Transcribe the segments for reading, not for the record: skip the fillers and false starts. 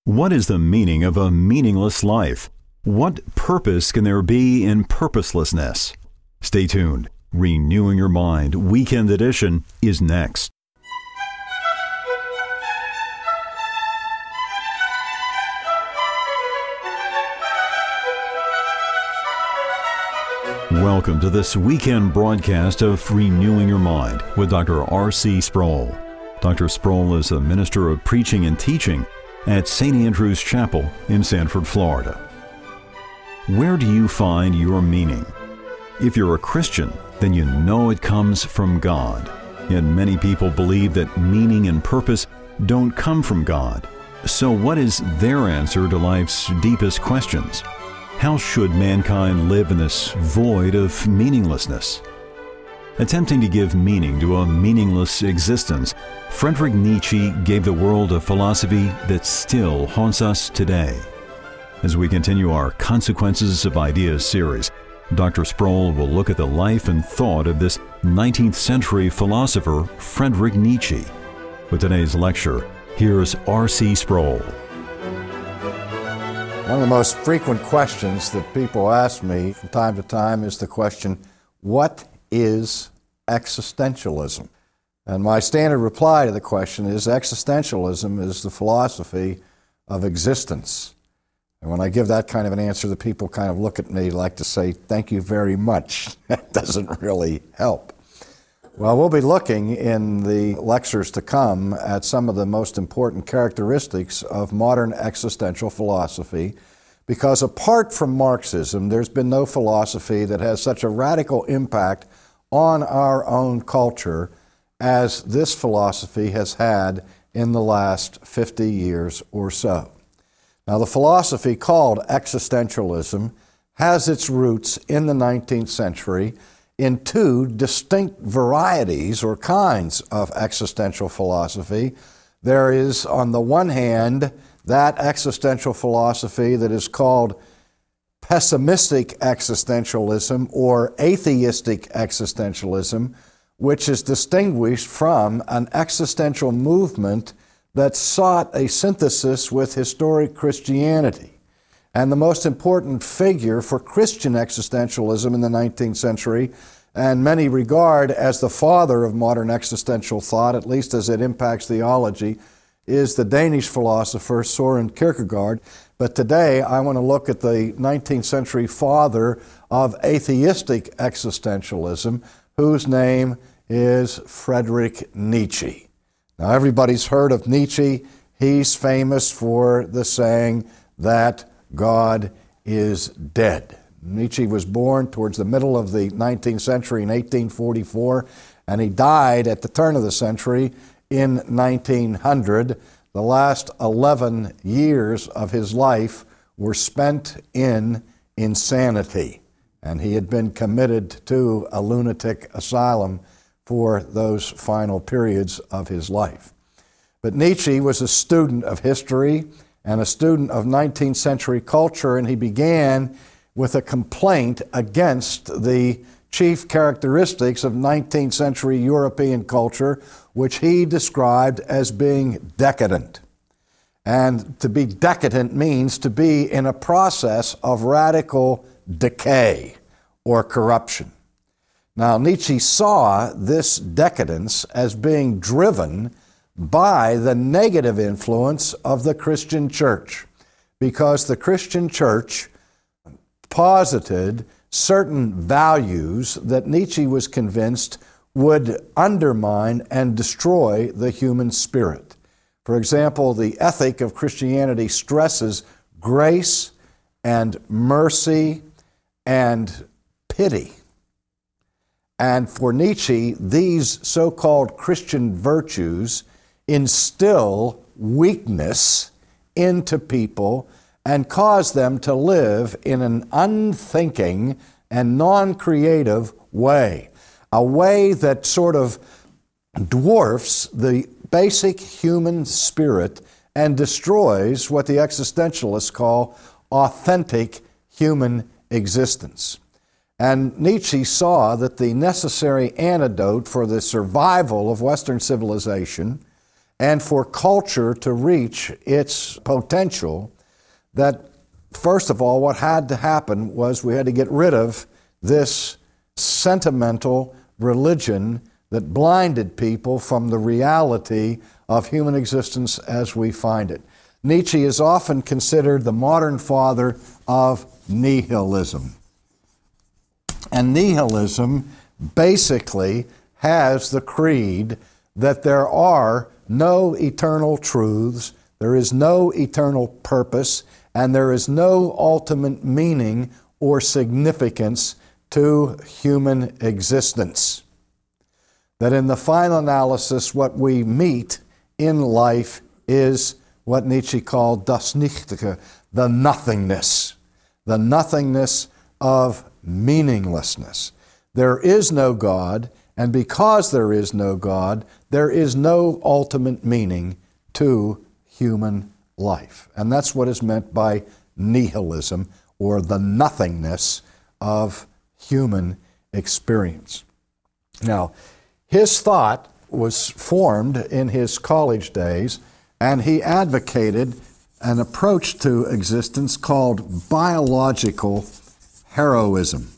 What is the meaning of a meaningless life? What purpose can there be in purposelessness? Stay tuned. Renewing Your Mind Weekend Edition is next. Welcome to this weekend broadcast of Renewing Your Mind with Dr. R.C. Sproul. Dr. Sproul is a minister of preaching and teaching at St. Andrew's Chapel in Sanford, Florida. Where do you find your meaning? If you're a Christian, then you know it comes from God. Yet many people believe that meaning and purpose don't come from God. So what is their answer to life's deepest questions? How should mankind live in this void of meaninglessness? Attempting to give meaning to a meaningless existence, Friedrich Nietzsche gave the world a philosophy that still haunts us today. As we continue our Consequences of Ideas series, Dr. Sproul will look at the life and thought of this 19th century philosopher, Friedrich Nietzsche. With today's lecture, here's R.C. Sproul. One of the most frequent questions that people ask me from time to time is the question, what is existentialism? And my standard reply to the question is, existentialism is the philosophy of existence. And when I give that kind of an answer, the people kind of look at me like to say, thank you very much. That doesn't really help. Well, we'll be looking in the lectures to come at some of the most important characteristics of modern existential philosophy, because apart from Marxism, there's been no philosophy that has such a radical impact on our own culture as this philosophy has had in the last 50 years or so. Now, the philosophy called existentialism has its roots in the 19th century in two distinct varieties or kinds of existential philosophy. There is, on the one hand, that existential philosophy that is called pessimistic existentialism or atheistic existentialism, which is distinguished from an existential movement that sought a synthesis with historic Christianity. And the most important figure for Christian existentialism in the 19th century, and many regard as the father of modern existential thought, at least as it impacts theology, is the Danish philosopher Søren Kierkegaard. But today I want to look at the 19th century father of atheistic existentialism, whose name is Friedrich Nietzsche. Now, everybody's heard of Nietzsche. He's famous for the saying that God is dead. Nietzsche was born towards the middle of the 19th century in 1844, and he died at the turn of the century in 1900. The last 11 years of his life were spent in insanity, and he had been committed to a lunatic asylum for those final periods of his life. But Nietzsche was a student of history and a student of 19th century culture, and he began with a complaint against the chief characteristics of 19th century European culture, which he described as being decadent. And to be decadent means to be in a process of radical decay or corruption. Now, Nietzsche saw this decadence as being driven by the negative influence of the Christian church, because the Christian church posited certain values that Nietzsche was convinced would undermine and destroy the human spirit. For example, the ethic of Christianity stresses grace and mercy and pity. And for Nietzsche, these so-called Christian virtues instill weakness into people and cause them to live in an unthinking and non-creative way, a way that sort of dwarfs the basic human spirit and destroys what the existentialists call authentic human existence. And Nietzsche saw that the necessary antidote for the survival of Western civilization and for culture to reach its potential, that first of all, what had to happen was we had to get rid of this sentimental religion that blinded people from the reality of human existence as we find it. Nietzsche is often considered the modern father of nihilism. And nihilism basically has the creed that there are no eternal truths, there is no eternal purpose, and there is no ultimate meaning or significance to human existence. That in the final analysis, what we meet in life is what Nietzsche called das Nichtige, the nothingness of meaninglessness. There is no God, and because there is no God, there is no ultimate meaning to human life. And that's what is meant by nihilism, or the nothingness of human experience. Now, his thought was formed in his college days, and he advocated an approach to existence called biological heroism.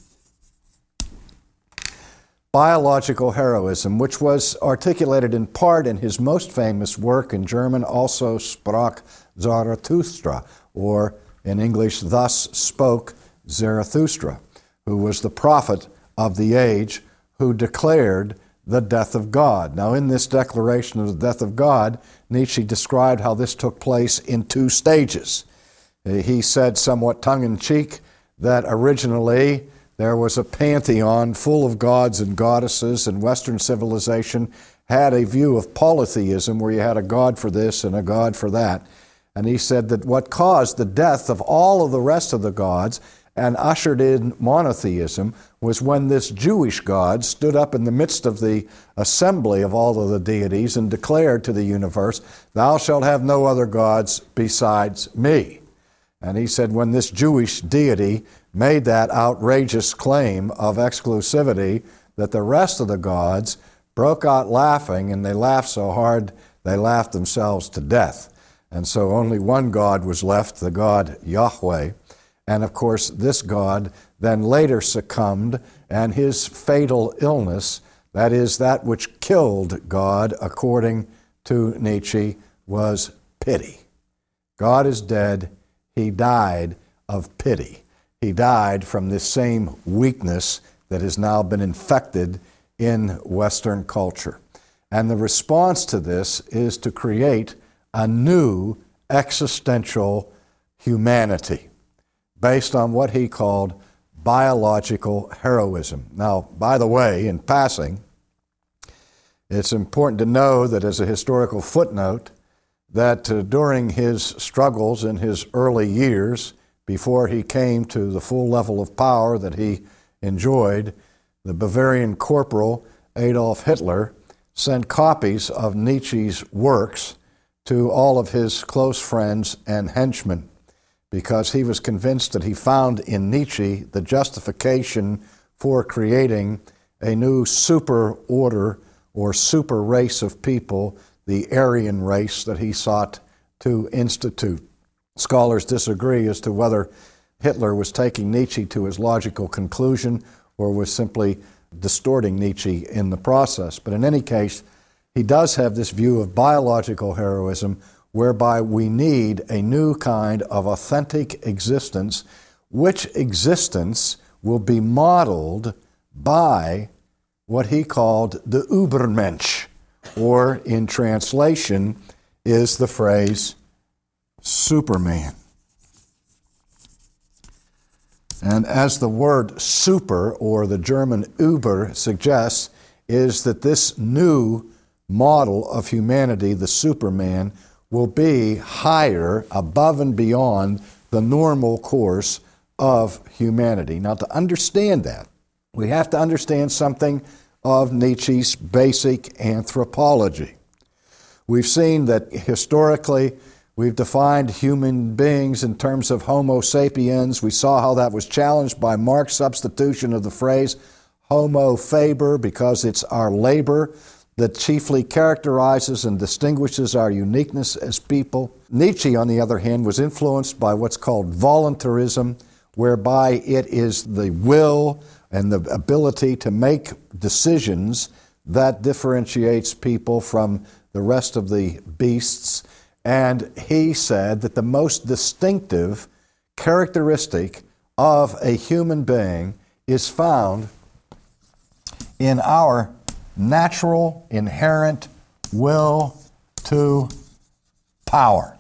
Biological heroism, which was articulated in part in his most famous work in German, Also sprach Zarathustra, or in English, Thus spoke Zarathustra, who was the prophet of the age who declared the death of God. Now, in this declaration of the death of God, Nietzsche described how this took place in two stages. He said, somewhat tongue-in-cheek, that originally there was a pantheon full of gods and goddesses, and Western civilization had a view of polytheism where you had a god for this and a god for that. And he said that what caused the death of all of the rest of the gods and ushered in monotheism was when this Jewish God stood up in the midst of the assembly of all of the deities and declared to the universe, "Thou shalt have no other gods besides me." And he said when this Jewish deity made that outrageous claim of exclusivity, that the rest of the gods broke out laughing, and they laughed so hard they laughed themselves to death. And so only one God was left, the God Yahweh. And of course, this God then later succumbed, and his fatal illness, that is, that which killed God, according to Nietzsche, was pity. God is dead. He died of pity. He died from this same weakness that has now been infected in Western culture. And the response to this is to create a new existential humanity based on what he called biological heroism. Now, by the way, in passing, it's important to know that as a historical footnote, that during his struggles in his early years, before he came to the full level of power that he enjoyed, the Bavarian corporal Adolf Hitler sent copies of Nietzsche's works to all of his close friends and henchmen, because he was convinced that he found in Nietzsche the justification for creating a new super order or super race of people, the Aryan race that he sought to institute. Scholars disagree as to whether Hitler was taking Nietzsche to his logical conclusion or was simply distorting Nietzsche in the process. But in any case, he does have this view of biological heroism, whereby we need a new kind of authentic existence, which existence will be modeled by what he called the Übermensch, or in translation is the phrase Superman. And as the word super, or the German Über, suggests, is that this new model of humanity, the Superman, will be higher, above and beyond the normal course of humanity. Now, to understand that, we have to understand something of Nietzsche's basic anthropology. We've seen that historically we've defined human beings in terms of Homo sapiens. We saw how that was challenged by Marx's substitution of the phrase Homo faber, because it's our labor that chiefly characterizes and distinguishes our uniqueness as people. Nietzsche, on the other hand, was influenced by what's called voluntarism, whereby it is the will and the ability to make decisions that differentiates people from the rest of the beasts. And he said that the most distinctive characteristic of a human being is found in our natural, inherent will to power.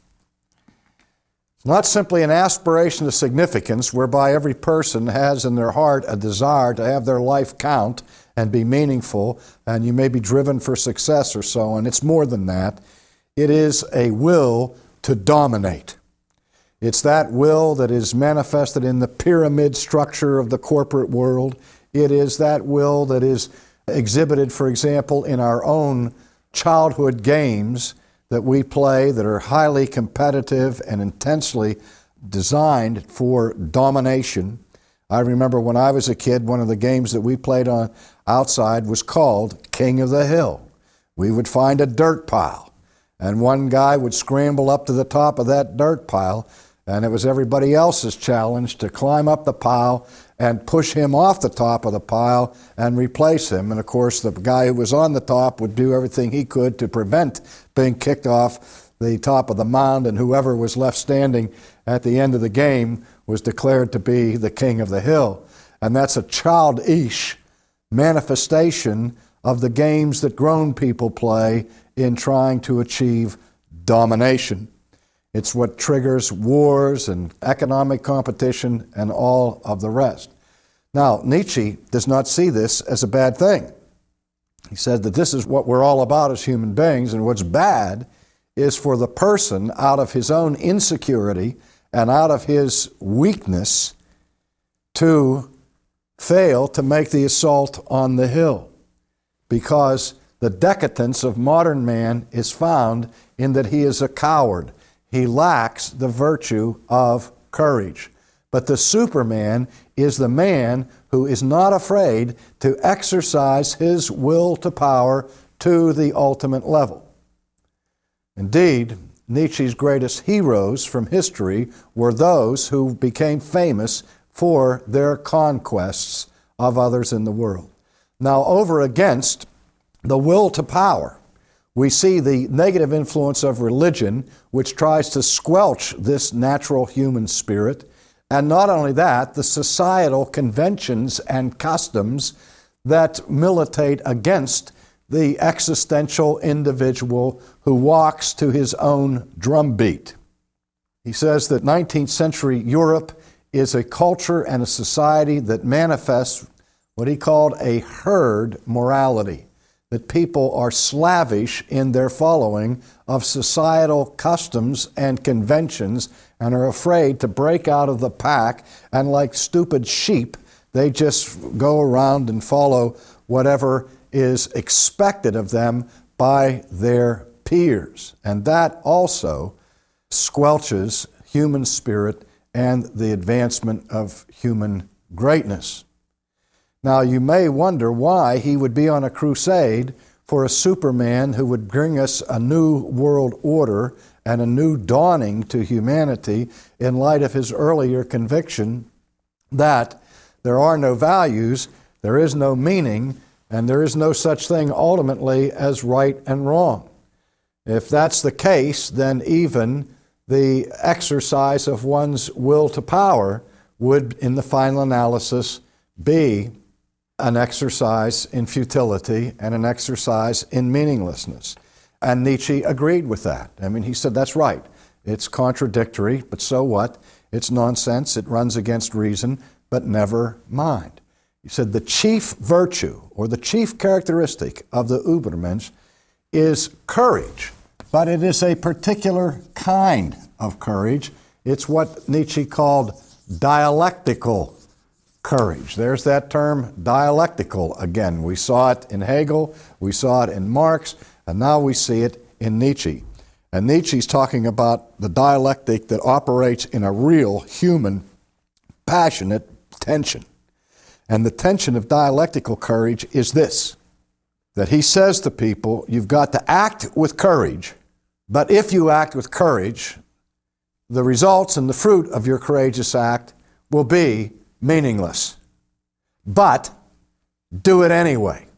It's not simply an aspiration to significance whereby every person has in their heart a desire to have their life count and be meaningful, and you may be driven for success or so on. It's more than that. It is a will to dominate. It's that will that is manifested in the pyramid structure of the corporate world. It is that will that is exhibited, for example, in our own childhood games that we play that are highly competitive and intensely designed for domination. I remember when I was a kid, one of the games that we played on outside was called King of the Hill. We would find a dirt pile, and one guy would scramble up to the top of that dirt pile, and it was everybody else's challenge to climb up the pile and push him off the top of the pile and replace him. And of course, the guy who was on the top would do everything he could to prevent being kicked off the top of the mound, and whoever was left standing at the end of the game was declared to be the king of the hill. And that's a childish manifestation of the games that grown people play in trying to achieve domination. It's what triggers wars and economic competition and all of the rest. Now, Nietzsche does not see this as a bad thing. He said that this is what we're all about as human beings, and what's bad is for the person, out of his own insecurity and out of his weakness, to fail to make the assault on the hill. Because the decadence of modern man is found in that he is a coward. He lacks the virtue of courage. But the Superman is the man who is not afraid to exercise his will to power to the ultimate level. Indeed, Nietzsche's greatest heroes from history were those who became famous for their conquests of others in the world. Now, over against the will to power, we see the negative influence of religion, which tries to squelch this natural human spirit. And not only that, the societal conventions and customs that militate against the existential individual who walks to his own drumbeat. He says that 19th century Europe is a culture and a society that manifests what he called a herd morality. That people are slavish in their following of societal customs and conventions and are afraid to break out of the pack, and like stupid sheep, they just go around and follow whatever is expected of them by their peers. And that also squelches human spirit and the advancement of human greatness. Now, you may wonder why he would be on a crusade for a Superman who would bring us a new world order and a new dawning to humanity in light of his earlier conviction that there are no values, there is no meaning, and there is no such thing ultimately as right and wrong. If that's the case, then even the exercise of one's will to power would, in the final analysis, be an exercise in futility and an exercise in meaninglessness. And Nietzsche agreed with that. I mean, he said, that's right. It's contradictory, but so what? It's nonsense. It runs against reason, but never mind. He said the chief virtue or the chief characteristic of the Übermensch is courage, but it is a particular kind of courage. It's what Nietzsche called dialectical courage. There's that term, dialectical, again. We saw it in Hegel, we saw it in Marx, and now we see it in Nietzsche. And Nietzsche's talking about the dialectic that operates in a real human, passionate tension. And the tension of dialectical courage is this. that he says to people, you've got to act with courage, but if you act with courage, the results and the fruit of your courageous act will be meaningless. But do it anyway,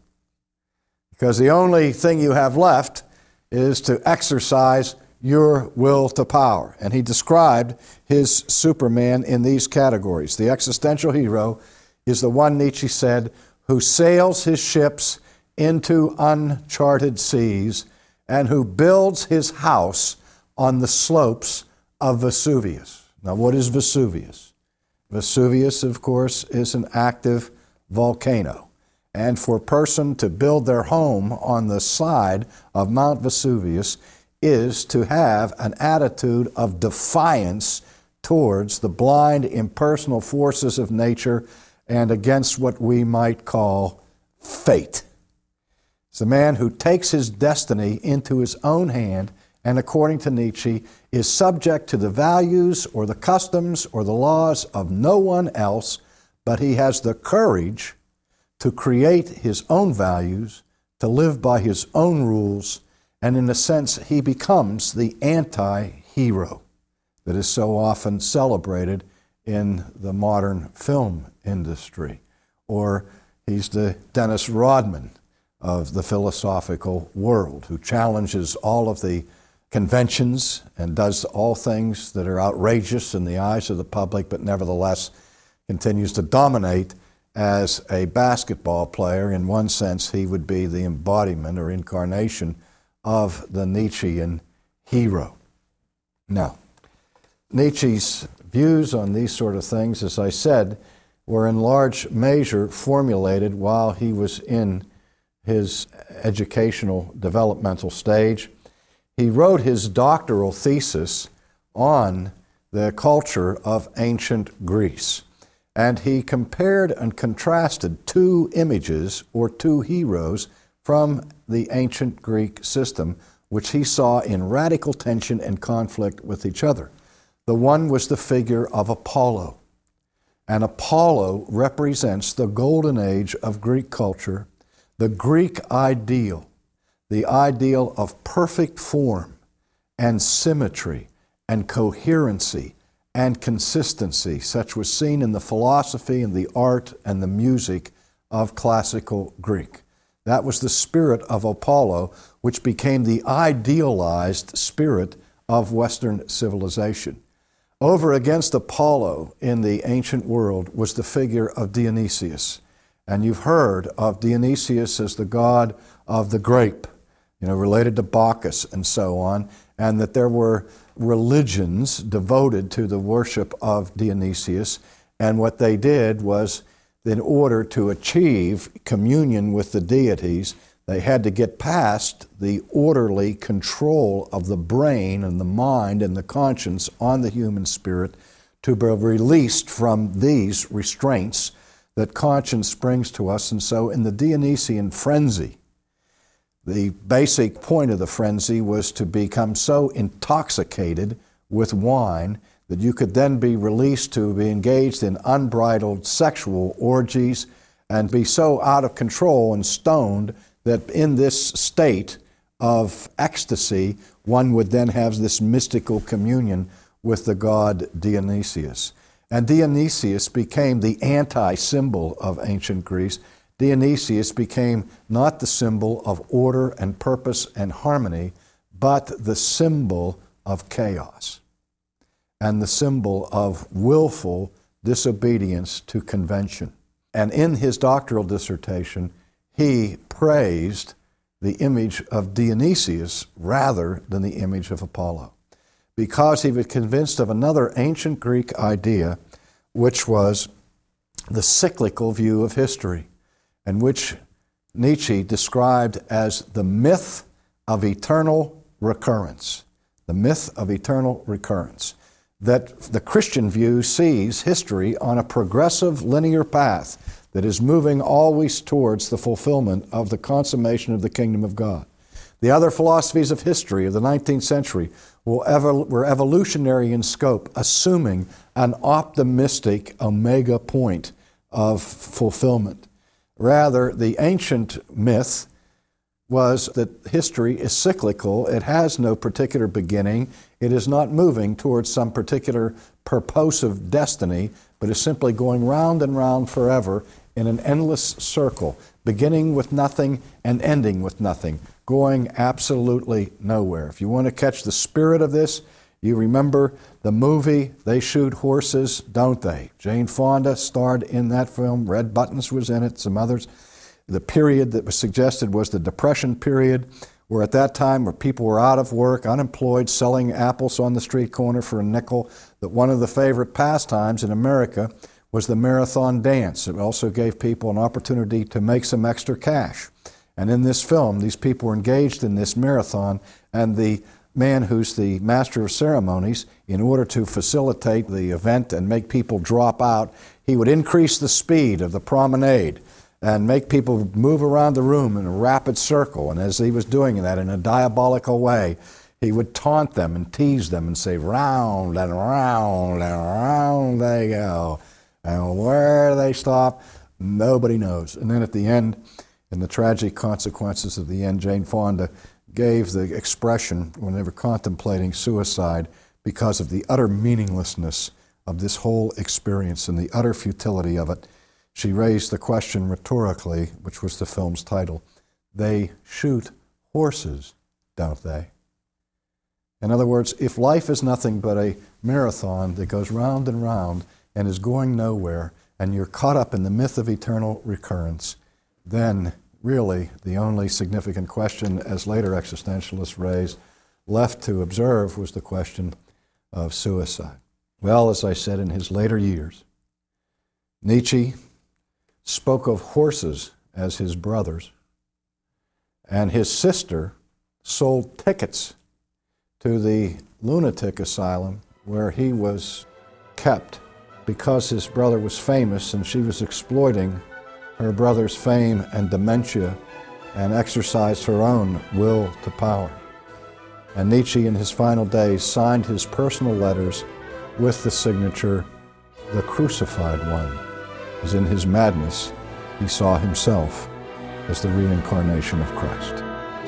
because the only thing you have left is to exercise your will to power. And he described his Superman in these categories. The existential hero is the one, Nietzsche said, who sails his ships into uncharted seas and who builds his house on the slopes of Vesuvius. Now, what is Vesuvius? Vesuvius, of course, is an active volcano. And for a person to build their home on the side of Mount Vesuvius is to have an attitude of defiance towards the blind, impersonal forces of nature and against what we might call fate. It's the man who takes his destiny into his own hand and, according to Nietzsche, is subject to the values or the customs or the laws of no one else, but he has the courage to create his own values, to live by his own rules, and in a sense, he becomes the anti-hero that is so often celebrated in the modern film industry. Or he's the Dennis Rodman of the philosophical world, who challenges all of the conventions and does all things that are outrageous in the eyes of the public, but nevertheless continues to dominate as a basketball player. In one sense, he would be the embodiment or incarnation of the Nietzschean hero. Now, Nietzsche's views on these sort of things, as I said, were in large measure formulated while he was in his educational developmental stage. He wrote his doctoral thesis on the culture of ancient Greece, and he compared and contrasted two images or two heroes from the ancient Greek system, which he saw in radical tension and conflict with each other. The one was the figure of Apollo, and Apollo represents the golden age of Greek culture, the Greek ideal, the ideal of perfect form and symmetry and coherency and consistency, such was seen in the philosophy and the art and the music of classical Greek. That was the spirit of Apollo, which became the idealized spirit of Western civilization. Over against Apollo in the ancient world was the figure of Dionysius. And you've heard of Dionysius as the god of the grape, related to Bacchus and so on, and that there were religions devoted to the worship of Dionysius. And what they did was, in order to achieve communion with the deities, they had to get past the orderly control of the brain and the mind and the conscience on the human spirit to be released from these restraints that conscience brings to us. And so in the Dionysian frenzy, the basic point of the frenzy was to become so intoxicated with wine that you could then be released to be engaged in unbridled sexual orgies and be so out of control and stoned that in this state of ecstasy, one would then have this mystical communion with the god Dionysius. And Dionysius became the anti-symbol of ancient Greece. Dionysius became not the symbol of order and purpose and harmony, but the symbol of chaos and the symbol of willful disobedience to convention. And in his doctoral dissertation, he praised the image of Dionysius rather than the image of Apollo, because he was convinced of another ancient Greek idea, which was the cyclical view of history, and which Nietzsche described as the myth of eternal recurrence. The myth of eternal recurrence. That the Christian view sees history on a progressive linear path that is moving always towards the fulfillment of the consummation of the kingdom of God. The other philosophies of history of the 19th century were evolutionary in scope, assuming an optimistic omega point of fulfillment. Rather, the ancient myth was that history is cyclical. It has no particular beginning. It is not moving towards some particular purposive destiny, but is simply going round and round forever in an endless circle, beginning with nothing and ending with nothing, going absolutely nowhere. If you want to catch the spirit of this, you remember the movie They Shoot Horses, Don't They? Jane Fonda starred in that film. Red Buttons was in it, some others. The period that was suggested was the Depression period, where at that time where people were out of work, unemployed, selling apples on the street corner for a nickel, that one of the favorite pastimes in America was the marathon dance. It also gave people an opportunity to make some extra cash. And in this film, these people were engaged in this marathon, and the man who's the master of ceremonies, in order to facilitate the event and make people drop out, he would increase the speed of the promenade and make people move around the room in a rapid circle. And as he was doing that in a diabolical way, he would taunt them and tease them and say, round and round and round they go. And where they stop, nobody knows. And then at the end, in the tragic consequences of the end, Jane Fonda gave the expression when they were contemplating suicide because of the utter meaninglessness of this whole experience and the utter futility of it. She raised the question rhetorically, which was the film's title, they shoot horses, don't they? In other words, if life is nothing but a marathon that goes round and round and is going nowhere, and you're caught up in the myth of eternal recurrence, then really the only significant question, as later existentialists raised, left to observe was the question of suicide. Well, as I said, in his later years, Nietzsche spoke of horses as his brothers, and his sister sold tickets to the lunatic asylum where he was kept because his brother was famous and she was exploiting her brother's fame and dementia and exercised her own will to power. And Nietzsche, in his final days, signed his personal letters with the signature, the Crucified One, as in his madness he saw himself as the reincarnation of Christ.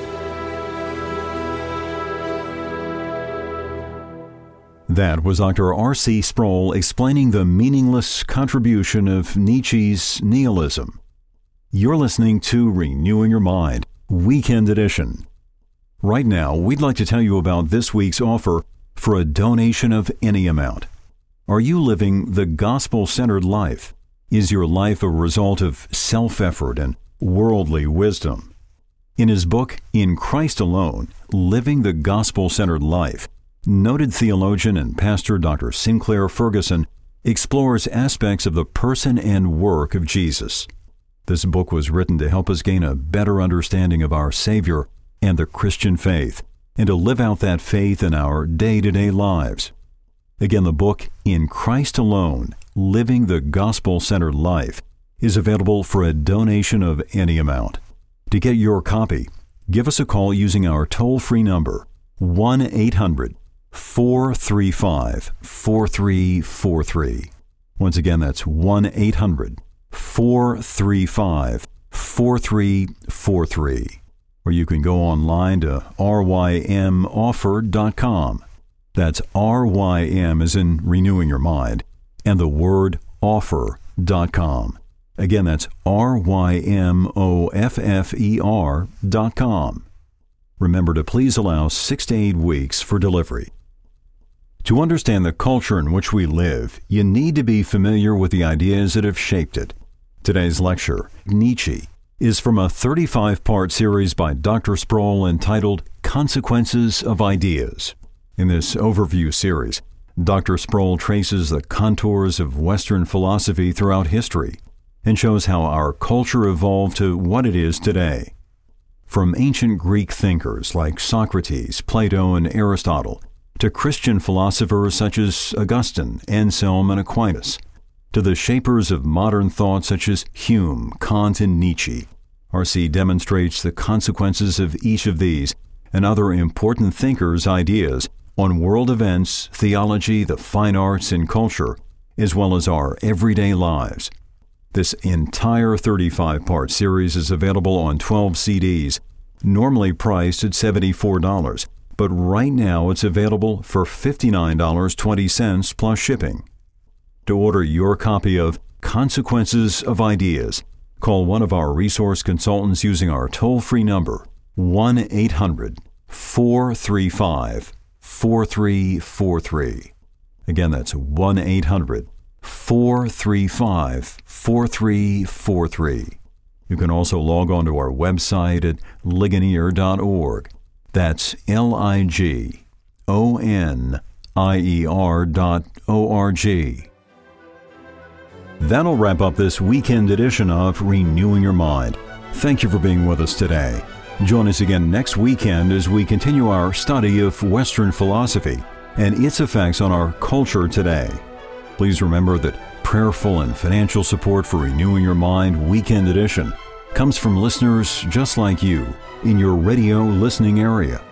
That was Dr. R.C. Sproul explaining the meaningless contribution of Nietzsche's nihilism. You're listening to Renewing Your Mind, Weekend Edition. Right now, we'd like to tell you about this week's offer for a donation of any amount. Are you living the gospel-centered life? Is your life a result of self-effort and worldly wisdom? In his book, In Christ Alone, Living the Gospel-Centered Life, noted theologian and pastor Dr. Sinclair Ferguson explores aspects of the person and work of Jesus. This book was written to help us gain a better understanding of our Savior and the Christian faith, and to live out that faith in our day-to-day lives. Again, the book, In Christ Alone, Living the Gospel-Centered Life, is available for a donation of any amount. To get your copy, give us a call using our toll-free number, 1-800-435-4343. Once again, that's 1-800-435-4343. Or you can go online to rymoffer.com. That's RYM as in renewing your mind, and the word offer.com. Again, that's RYMOFFER.com. Remember to please allow 6 to 8 weeks for delivery. To understand the culture in which we live, you need to be familiar with the ideas that have shaped it. Today's lecture, Nietzsche, is from a 35-part series by Dr. Sproul entitled Consequences of Ideas. In this overview series, Dr. Sproul traces the contours of Western philosophy throughout history and shows how our culture evolved to what it is today. From ancient Greek thinkers like Socrates, Plato, and Aristotle, to Christian philosophers such as Augustine, Anselm, and Aquinas, to the shapers of modern thought such as Hume, Kant, and Nietzsche, R.C. demonstrates the consequences of each of these and other important thinkers' ideas on world events, theology, the fine arts, and culture, as well as our everyday lives. This entire 35-part series is available on 12 CDs normally priced at $74, but right now it's available for $59.20 plus shipping. To order your copy of Consequences of Ideas, call one of our resource consultants using our toll-free number, 1-800-435-4343. Again, that's 1-800-435-4343. You can also log on to our website at ligonier.org. That's ligonier.org. That'll wrap up this weekend edition of Renewing Your Mind. Thank you for being with us today. Join us again next weekend as we continue our study of Western philosophy and its effects on our culture today. Please remember that prayerful and financial support for Renewing Your Mind Weekend Edition comes from listeners just like you in your radio listening area.